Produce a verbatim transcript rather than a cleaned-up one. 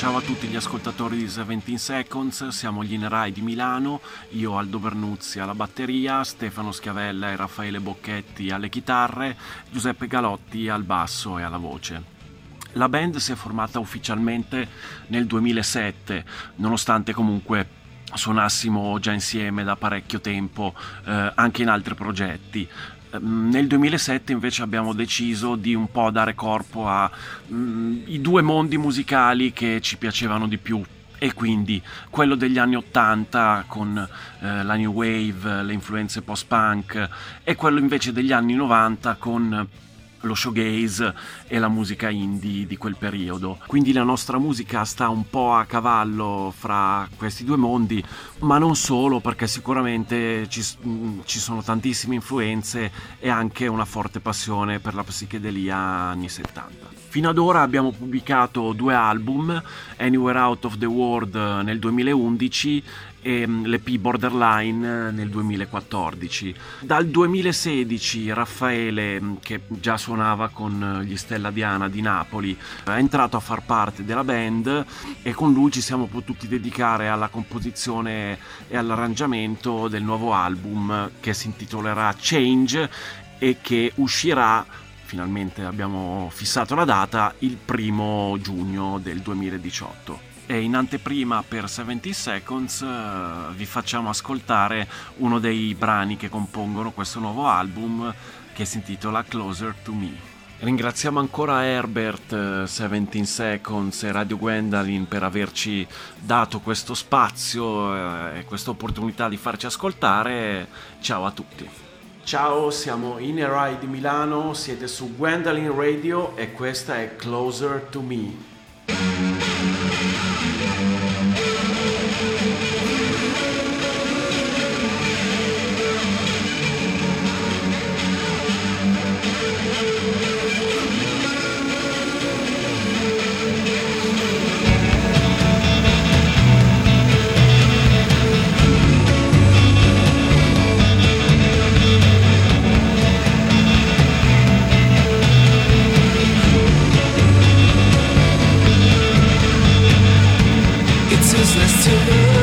Ciao a tutti gli ascoltatori di seventeen Seconds, siamo gli Inerai di Milano, io Aldo Bernuzzi alla batteria, Stefano Schiavella e Raffaele Bocchetti alle chitarre, Giuseppe Galotti al basso e alla voce. La band si è formata ufficialmente nel duemilasette, nonostante comunque suonassimo già insieme da parecchio tempo eh, anche in altri progetti. Nel duemilasette invece abbiamo deciso di un po' dare corpo a mm, i due mondi musicali che ci piacevano di più, e quindi quello degli anni ottanta con eh, la new wave, le influenze post-punk, e quello invece degli anni novanta con lo showgaze e la musica indie di quel periodo. Quindi la nostra musica sta un po' a cavallo fra questi due mondi, ma non solo, perché sicuramente ci, ci sono tantissime influenze e anche una forte passione per la psichedelia anni settanta. Fino ad ora abbiamo pubblicato due album, Anywhere Out of the World nel duemilaundici e l'E P Borderline nel duemilaquattordici. Dal duemilasedici Raffaele, che già suonava con gli Stella Diana di Napoli, è entrato a far parte della band e con lui ci siamo potuti dedicare alla composizione e all'arrangiamento del nuovo album che si intitolerà Change e che uscirà, finalmente abbiamo fissato la data, il primo giugno del duemiladiciotto. E in anteprima per seventeen Seconds uh, vi facciamo ascoltare uno dei brani che compongono questo nuovo album, che si intitola Closer to Me. Ringraziamo ancora Herbert, seventeen Seconds e Radio Gwendalyn per averci dato questo spazio uh, e questa opportunità di farci ascoltare. Ciao a tutti. Ciao, siamo Inerai di Milano, siete su Gwendalyn Radio e questa è Closer to Me. It's useless to lose.